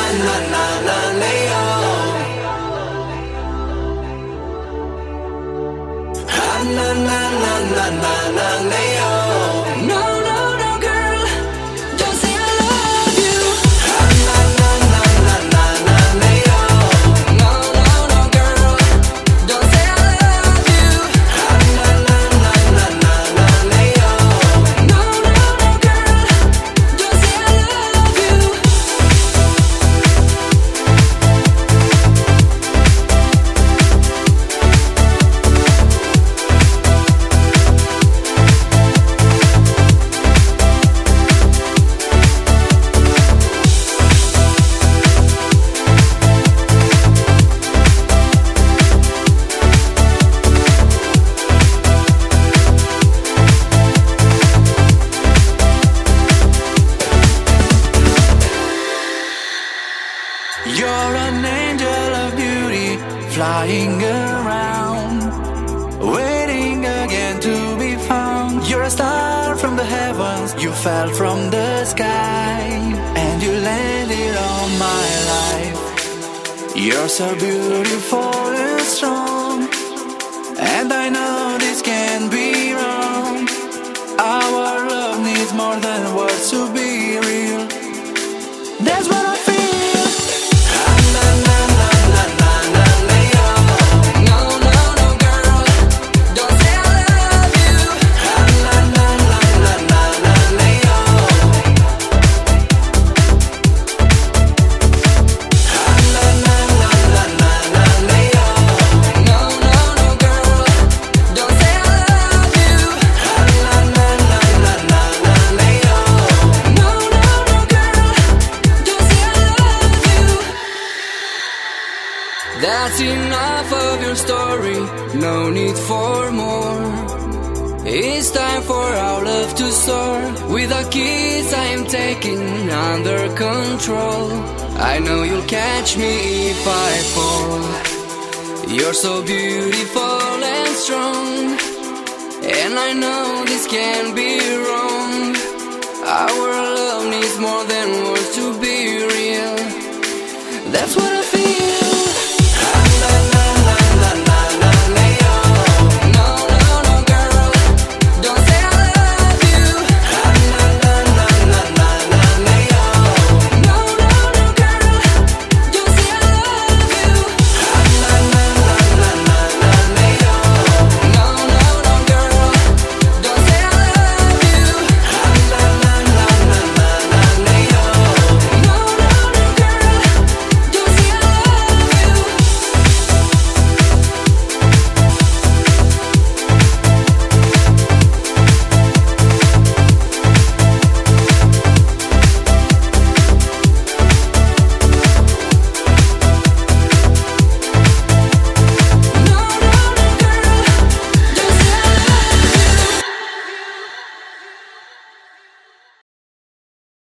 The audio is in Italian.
na na na leo. Ah na na na na na na leo. No no no girl, don't say I love you. Ah na na na na na na leo. No no no girl, don't say I love you. Ah na na na na na na leo. No no no girl, don't say I love you. You're an angel of beauty, flying around, waiting again to be found. You're a star from the heavens, you fell from the sky, and you landed on my life. You're so beautiful and strong, and I know this can't be wrong. Our love needs more than words to be real. That's what I feel. That's enough of your story, no need for more. It's time for our love to soar. With a kiss I am taking under control. I know you'll catch me if I fall. You're so beautiful and strong, and I know this can't be wrong. Our love needs more than words to be real. That's what